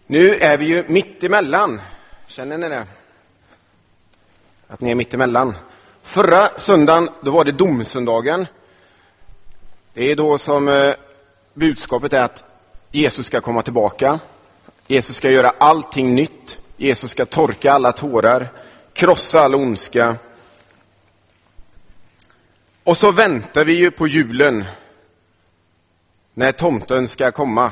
Nu är vi ju mitt emellan. Känner ni det? Att ni är mitt emellan. Förra söndagen, då var det domsöndagen. Det är då som budskapet är att Jesus ska komma tillbaka. Jesus ska göra allting nytt. Jesus ska torka alla tårar, krossa all ondska. Och så väntar vi ju på julen när tomten ska komma.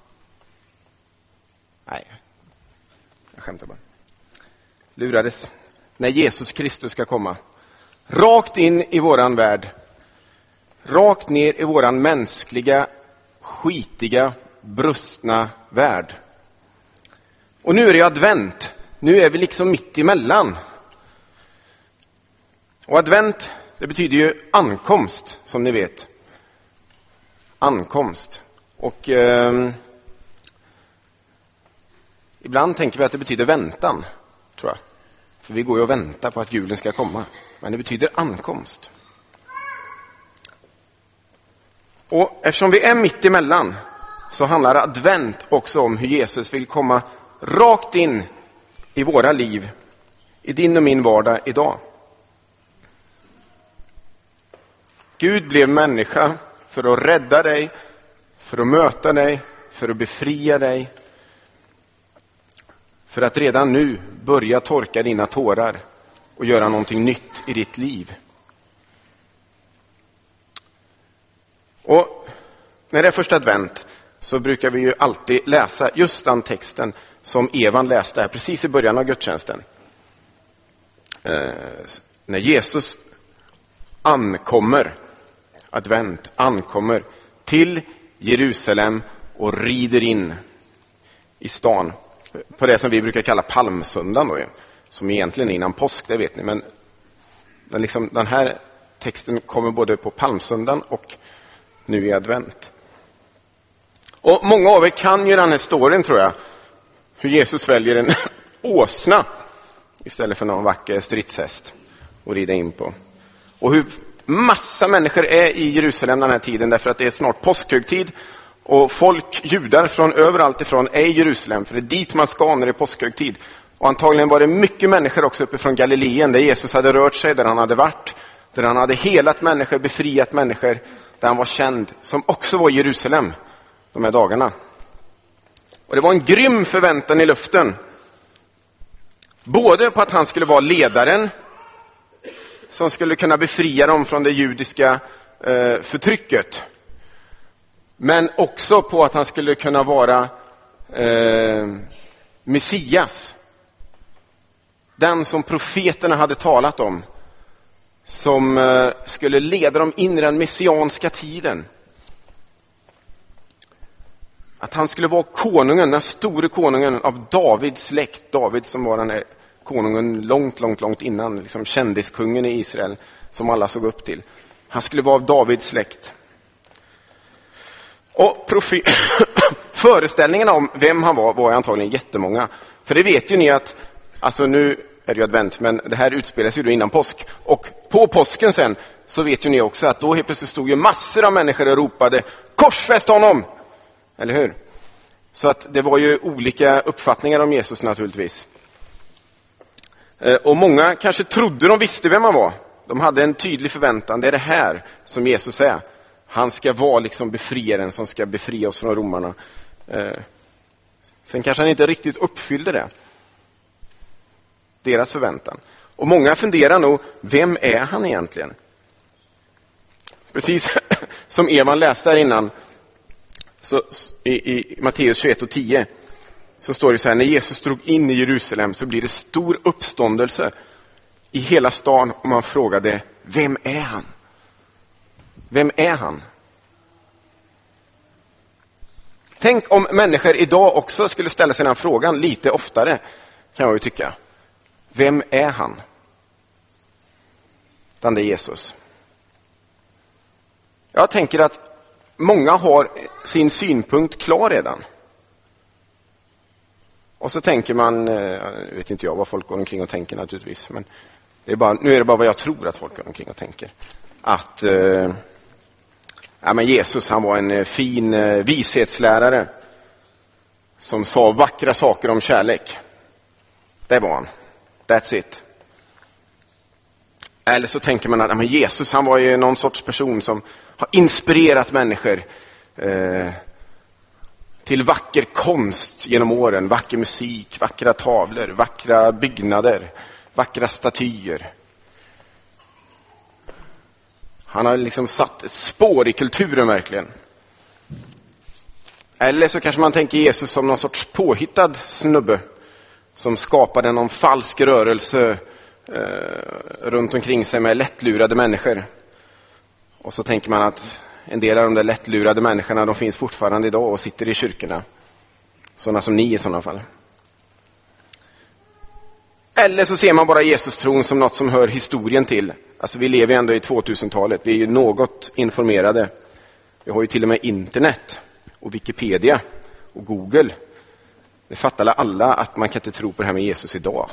Nej, jag skämtar bara. Lurades. När Jesus Kristus ska komma. Rakt in i våran värld. Rakt ner i våran mänskliga, skitiga, brustna värld. Och nu är det advent. Nu är vi liksom mitt emellan. Och advent, det betyder ju ankomst, som ni vet. Ankomst. Och ibland tänker vi att det betyder väntan, tror jag. För vi går ju och väntar på att julen ska komma. Men det betyder ankomst. Och eftersom vi är mitt emellan så handlar advent också om hur Jesus vill komma rakt in i våra liv, i din och min vardag idag. Gud blev människa för att rädda dig, för att möta dig, för att befria dig. För att redan nu börja torka dina tårar och göra någonting nytt i ditt liv. Och när det är första advent så brukar vi ju alltid läsa just den texten som Evan läste här precis i början av gudstjänsten. När Jesus ankommer, advent ankommer till Jerusalem och rider in i stan. På det som vi brukar kalla palmsöndagen då, som egentligen är innan påsk, det vet ni. Men den här texten kommer både på palmsöndagen och nu i advent. Och många av er kan ju den här storyn, tror jag. Hur Jesus väljer en åsna istället för någon vacker stridshäst att rida in på. Och hur massa människor är i Jerusalem den här tiden, därför att det är snart påskhögtid. Och folk, judar från överallt ifrån är i Jerusalem, för det är dit man ska när det är påskhögtid. Och antagligen var det mycket människor också uppifrån Galileen, där Jesus hade rört sig, där han hade varit. Där han hade helat människor, befriat människor, där han var känd, som också var i Jerusalem de här dagarna. Och det var en grym förväntan i luften. Både på att han skulle vara ledaren som skulle kunna befria dem från det judiska förtrycket. Men också på att han skulle kunna vara Messias. Den som profeterna hade talat om. Som skulle leda dem in i den messianska tiden. Att han skulle vara konungen, den store konungen av Davids släkt. David som var den här konungen långt innan, liksom kändiskungen i Israel som alla såg upp till. Han skulle vara av Davids släkt. Och föreställningarna om vem han var antagligen jättemånga. För det vet ju ni att, alltså nu är det ju advent, men det här utspelas ju då innan påsk. Och på påsken sen så vet ju ni också att då helt plötsligt stod ju massor av människor och ropade korsfäst honom! Eller hur? Så att det var ju olika uppfattningar om Jesus naturligtvis. Och många kanske trodde de visste vem han var. De hade en tydlig förväntan. Det är det här som Jesus är. Han ska vara liksom befriaren som ska befria oss från romarna. Sen kanske han inte riktigt uppfyllde det. Deras förväntan. Och många funderar nog, vem är han egentligen? Precis som Evan läste här innan. Så i Matteus 21:10 så står det så här: när Jesus drog in i Jerusalem så blir det stor uppståndelse i hela stan och man frågade, vem är han? Vem är han? Tänk om människor idag också skulle ställa sig den frågan lite oftare, kan jag ju tycka. Vem är han? Den är Jesus. Jag tänker att många har sin synpunkt klar redan. Och så tänker man, vet inte jag vad folk går omkring och tänker naturligtvis, men nu är det bara vad jag tror att folk går omkring och tänker. Att men Jesus, han var en fin vishetslärare som sa vackra saker om kärlek. Det var han. That's it. Eller så tänker man att men Jesus, han var ju någon sorts person som har inspirerat människor till vacker konst genom åren. Vacker musik, vackra tavlor, vackra byggnader, vackra statyer. Han har liksom satt ett spår i kulturen verkligen. Eller så kanske man tänker Jesus som någon sorts påhittad snubbe som skapade någon falsk rörelse runt omkring sig med lättlurade människor. Och så tänker man att en del av de där lättlurade människorna, de finns fortfarande idag och sitter i kyrkorna. Sådana som ni i sådana fall. Eller så ser man bara Jesus-tron som något som hör historien till. Alltså vi lever ändå i 2000-talet. Vi är ju något informerade. Vi har ju till och med internet och Wikipedia och Google. Det fattar alla att man kan inte tro på det här med Jesus idag.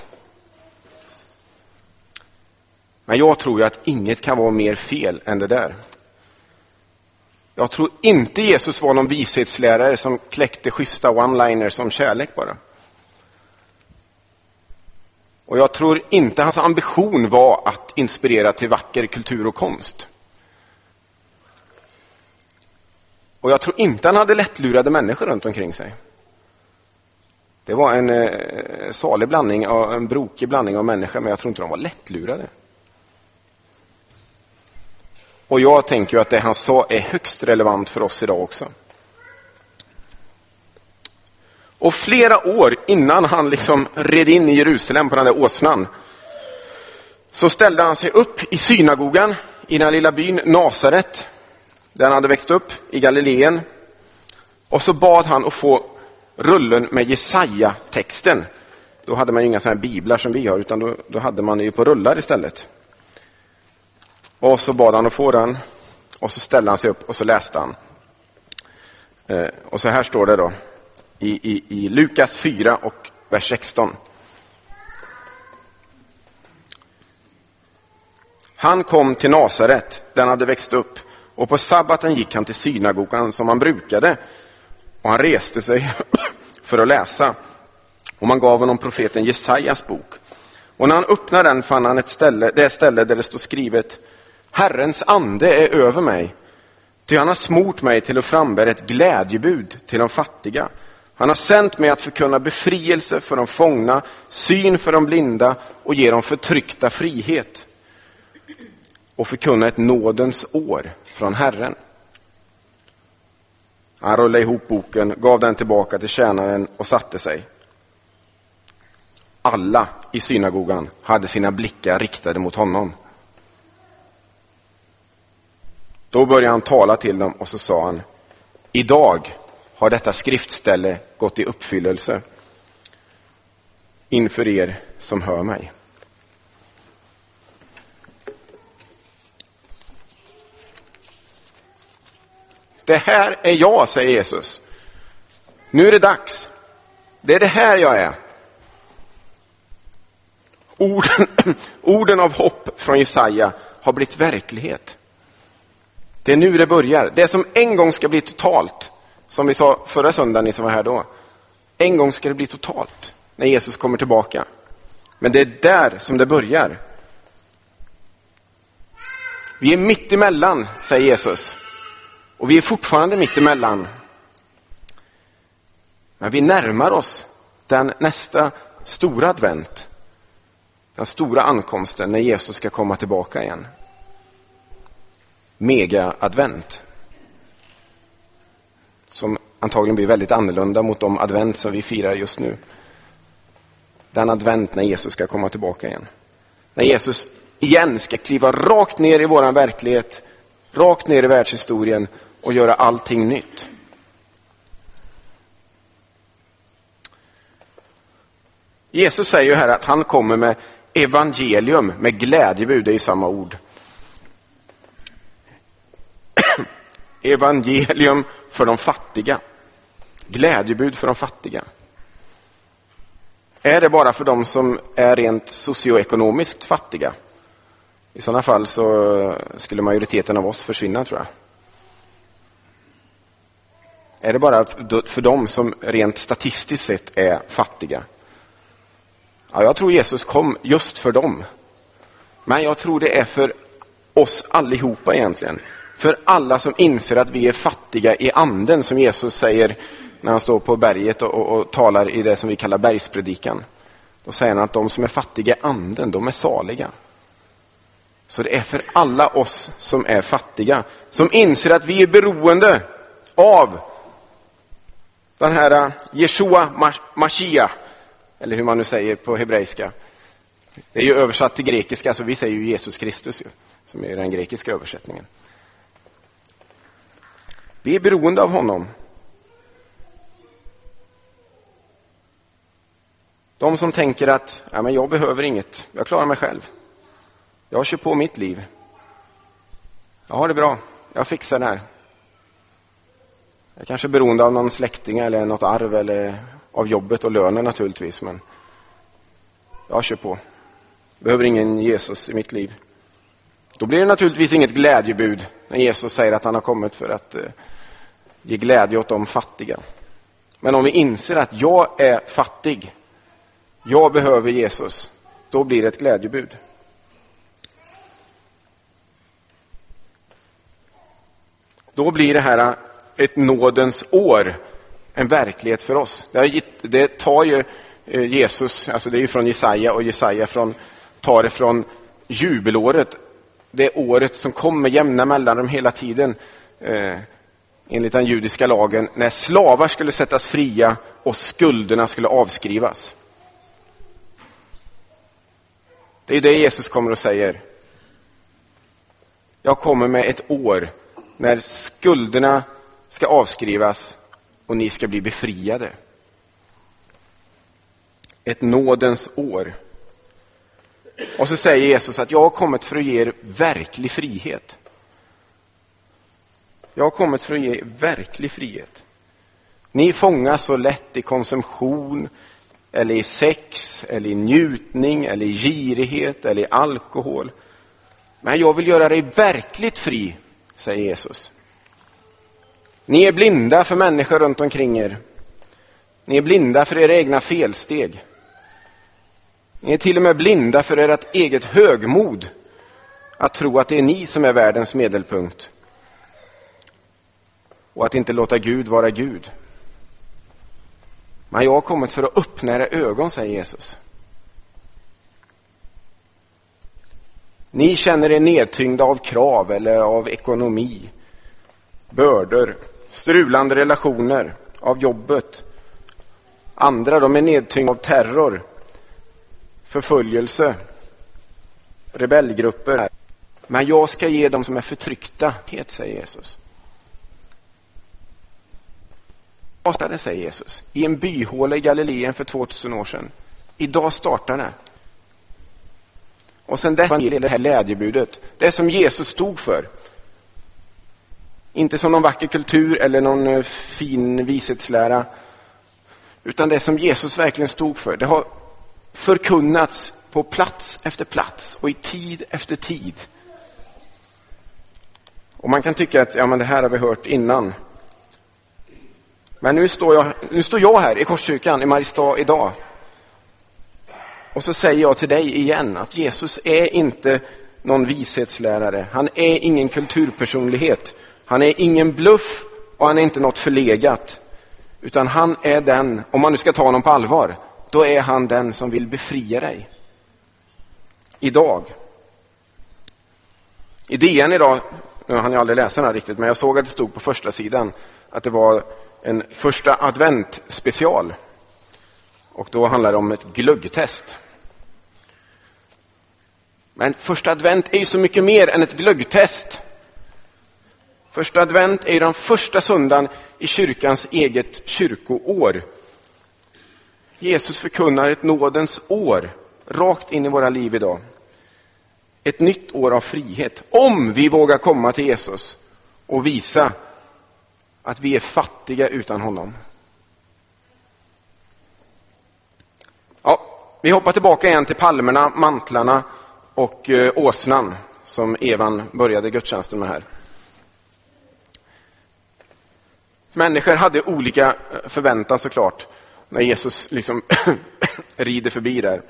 Men jag tror ju att inget kan vara mer fel än det där. Jag tror inte Jesus var någon vishetslärare som kläckte schyssta one-liners om kärlek bara. Och jag tror inte hans ambition var att inspirera till vacker kultur och konst. Och jag tror inte han hade lättlurade människor runt omkring sig. Det var en salig blandning, en brokig blandning av människor, men jag tror inte de var lättlurade. Och jag tänker ju att det han sa är högst relevant för oss idag också. Och flera år innan han liksom red in i Jerusalem på den där åsnan, så ställde han sig upp i synagogan i den lilla byn Nasaret, där han hade växt upp i Galileen. Och så bad han att få rullen med Jesaja-texten. Då hade man ju inga sådana här biblar som vi har, utan då hade man ju på rullar istället. Och så bad han att få den. Och så ställde han sig upp och så läste han. Och så här står det då. I Lukas 4 och vers 16. Han kom till Nasaret, där han hade växt upp. Och på sabbaten gick han till synagogan som han brukade. Och han reste sig för att läsa. Och man gav honom profeten Jesajas bok. Och när han öppnade den fann han det ställe där det står skrivet: Herrens ande är över mig. Ty han har smort mig till att frambära ett glädjebud till de fattiga. Han har sänt mig att förkunna befrielse för de fångna, syn för de blinda och ge dem förtryckta frihet. Och förkunna ett nådens år från Herren. Han rullade ihop boken, gav den tillbaka till tjänaren och satte sig. Alla i synagogan hade sina blickar riktade mot honom. Då började han tala till dem och så sa han: idag har detta skriftställe gått i uppfyllelse inför er som hör mig. Det här är jag, säger Jesus. Nu är det dags. Det är det här jag är. Orden av hopp från Jesaja har blivit verklighet. Det är nu det börjar. Det som en gång ska bli totalt, som vi sa förra söndagen, ni som var här då. En gång ska det bli totalt när Jesus kommer tillbaka. Men det är där som det börjar. Vi är mitt emellan, säger Jesus. Och vi är fortfarande mitt emellan. Men vi närmar oss den nästa stora advent. Den stora ankomsten när Jesus ska komma tillbaka igen. Mega-advent. Som antagligen blir väldigt annorlunda mot de advent som vi firar just nu. Den advent när Jesus ska komma tillbaka igen. När Jesus igen ska kliva rakt ner i våran verklighet. Rakt ner i världshistorien och göra allting nytt. Jesus säger ju här att han kommer med evangelium, med glädjebud, det är ju samma ord. Evangelium för de fattiga. Glädjebud för de fattiga. Är det bara för de som är rent socioekonomiskt fattiga? I sådana fall så skulle majoriteten av oss försvinna, tror jag. Är det bara för dem som rent statistiskt sett är fattiga? Ja, jag tror Jesus kom just för dem. Men jag tror det är för oss allihopa egentligen. För alla som inser att vi är fattiga i anden, som Jesus säger när han står på berget och talar i det som vi kallar bergspredikan. Då säger han att de som är fattiga i anden, de är saliga. Så det är för alla oss som är fattiga, som inser att vi är beroende av den här Jeshua Mashiach, eller hur man nu säger på hebreiska. Det är ju översatt till grekiska, så vi säger ju Jesus Kristus, som är den grekiska översättningen. Vi är beroende av honom. De som tänker att men jag behöver inget, jag klarar mig själv. Jag kör på mitt liv. Jag har det bra, jag fixar det här. Jag är kanske beroende av någon släkting eller något arv eller av jobbet och lönen naturligtvis. Men jag kör på. Behöver ingen Jesus i mitt liv. Då blir det naturligtvis inget glädjebud när Jesus säger att han har kommit för att ge glädje åt de fattiga. Men om vi inser att jag är fattig, jag behöver Jesus, då blir det ett glädjebud. Då blir det här ett nådens år, en verklighet för oss. Det tar ju Jesus, alltså det är ju från Jesaja, och Jesaja tar det från jubelåret. Det året som kommer jämna mellanrum hela tiden, enligt den judiska lagen, när slavar skulle sättas fria och skulderna skulle avskrivas. Det är det Jesus kommer och säger. Jag kommer med ett år när skulderna ska avskrivas och ni ska bli befriade. Ett nådens år. Och så säger Jesus att jag har kommit för att ge er verklig frihet. Jag har kommit för att ge er verklig frihet. Ni fångas så lätt i konsumtion, eller i sex, eller i njutning, eller i girighet, eller i alkohol. Men jag vill göra dig verkligt fri, säger Jesus. Ni är blinda för människor runt omkring er. Ni är blinda för era egna felsteg. Ni är till och med blinda för ert eget högmod. Att tro att det är ni som är världens medelpunkt. Och att inte låta Gud vara Gud. Men jag har kommit för att öppna era ögon, säger Jesus. Ni känner er nedtyngda av krav eller av ekonomi, bördor, strulande relationer, av jobbet. Andra, de är nedtyngda av terror, förföljelse, rebellgrupper. Men jag ska ge dem som är förtryckta, säger Jesus. Startade, säger Jesus, i en byhåla i Galileen för 2000 år sedan. Idag startar det. Och sen det här glädjebudet, det som Jesus stod för. Inte som någon vacker kultur eller någon fin vishetslära, utan det som Jesus verkligen stod för. Det har förkunnats på plats efter plats och i tid efter tid. Och man kan tycka att men det här har vi hört innan. Men nu står jag här i Korskyrkan i Mariestad idag. Och så säger jag till dig igen att Jesus är inte någon vishetslärare. Han är ingen kulturpersonlighet. Han är ingen bluff och han är inte något förlegat. Utan han är den, om man nu ska ta honom på allvar, då är han den som vill befria dig. Idag. I DN idag, nu hann jag aldrig läsa den här riktigt, men jag såg att det stod på första sidan att det var en första advent special. Och då handlar det om ett glöggtest. Men första advent är ju så mycket mer än ett glöggtest. Första advent är ju den första söndagen i kyrkans eget kyrkoår. Jesus förkunnar ett nådens år rakt in i våra liv idag. Ett nytt år av frihet. Om vi vågar komma till Jesus och visa att vi är fattiga utan honom. Ja, vi hoppar tillbaka igen till palmerna, mantlarna och åsnan som Evan började gudstjänsten med här. Människor hade olika förväntan såklart när Jesus liksom rider förbi där.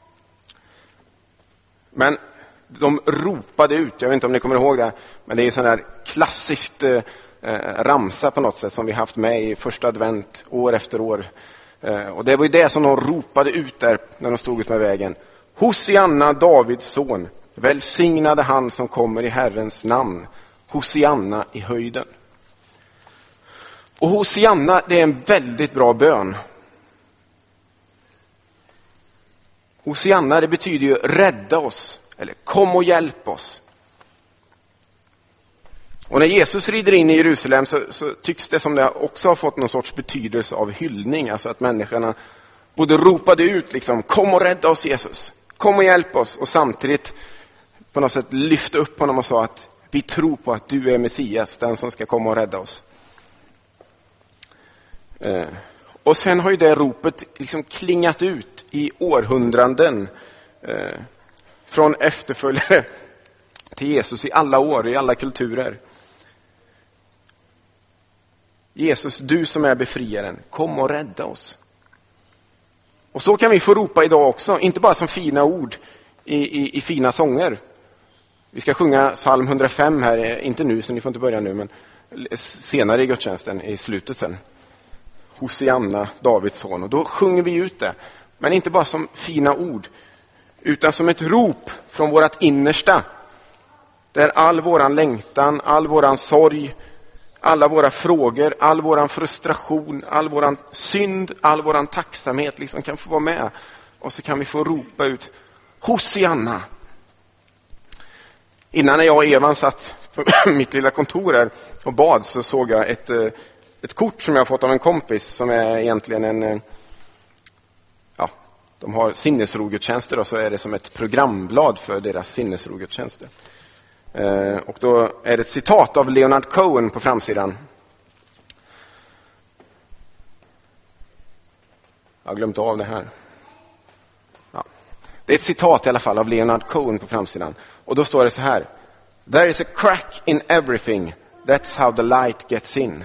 Men de ropade ut, jag vet inte om ni kommer ihåg det, men det är ju sån där klassiskt ramsa på något sätt som vi haft med i första advent år efter år. Och det var ju det som de ropade ut där när de stod ut med vägen. Hosianna, Davids son, välsignade han som kommer i Herrens namn. Hosianna i höjden. Och Hosianna, det är en väldigt bra bön. Hosianna, det betyder ju rädda oss, eller kom och hjälp oss. Och när Jesus rider in i Jerusalem så tycks det som det också har fått någon sorts betydelse av hyllning. Alltså att människorna både ropade ut liksom, kom och rädda oss Jesus, kom och hjälp oss. Och samtidigt på något sätt lyfte upp honom och sa att vi tror på att du är Messias, den som ska komma och rädda oss. Och sen har ju det ropet liksom klingat ut i århundraden. Från efterföljare till Jesus i alla år, i alla kulturer. Jesus, du som är befriaren, kom och rädda oss. Och så kan vi få ropa idag också, inte bara som fina ord i fina sånger. Vi ska sjunga psalm 105 här, inte nu så ni får inte börja nu, men senare i gudstjänsten, i slutet sen. Hosianna, Davids son. Och då sjunger vi ut det, men inte bara som fina ord, utan som ett rop från vårat innersta. Där all våran längtan, all våran sorg, alla våra frågor, all våran frustration, all våran synd, all våran tacksamhet liksom kan få vara med. Och så kan vi få ropa ut Hosianna. Innan när jag och Evan satt på mitt lilla kontor här och bad så såg jag ett kort som jag har fått av en kompis som är egentligen en... De har sinnesrogudstjänster och så är det som ett programblad för deras sinnesrogudstjänster. Och då är det ett citat av Leonard Cohen på framsidan. Jag har glömt av det här. Ja. Det är ett citat i alla fall av Leonard Cohen på framsidan. Och då står det så här. There is a crack in everything. That's how the light gets in.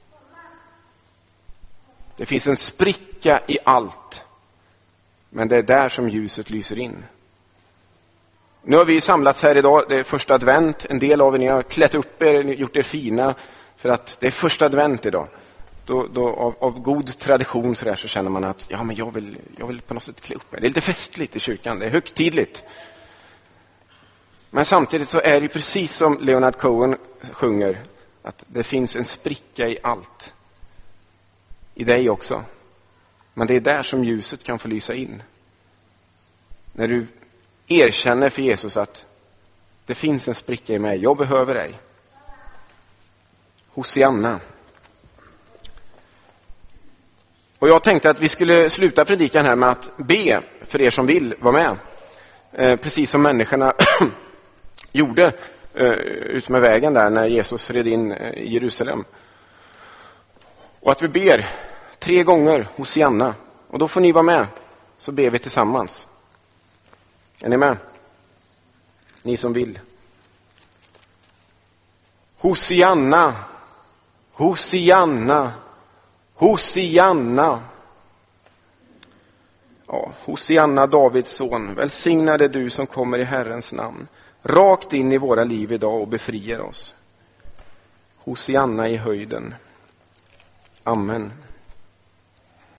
Det finns en spricka i allt. Men det är där som ljuset lyser in. Nu har vi samlats här idag, det är första advent. En del av er, ni har klätt upp er, gjort er fina. För att det är första advent idag. Då av god tradition så känner man att ja, men jag vill på något sätt klä upp mig. Det är lite festligt i kyrkan, det är högtidligt. Men samtidigt så är det precis som Leonard Cohen sjunger. Att det finns en spricka i allt. I dig också. Men det är där som ljuset kan få lysa in. När du erkänner för Jesus att det finns en spricka i mig. Jag behöver dig. Hosianna. Och jag tänkte att vi skulle sluta predikan här med att be för er som vill vara med. Precis som människorna gjorde ut med vägen där när Jesus red in i Jerusalem. Och att vi ber 3 gånger Hosianna. Och då får ni vara med. Så ber vi tillsammans. Är ni med? Ni som vill. Hosianna. Hosianna. Hosianna. Ja, Hosianna, Davids son. Välsignade du som kommer i Herrens namn. Rakt in i våra liv idag och befriar oss. Hosianna i höjden. Amen.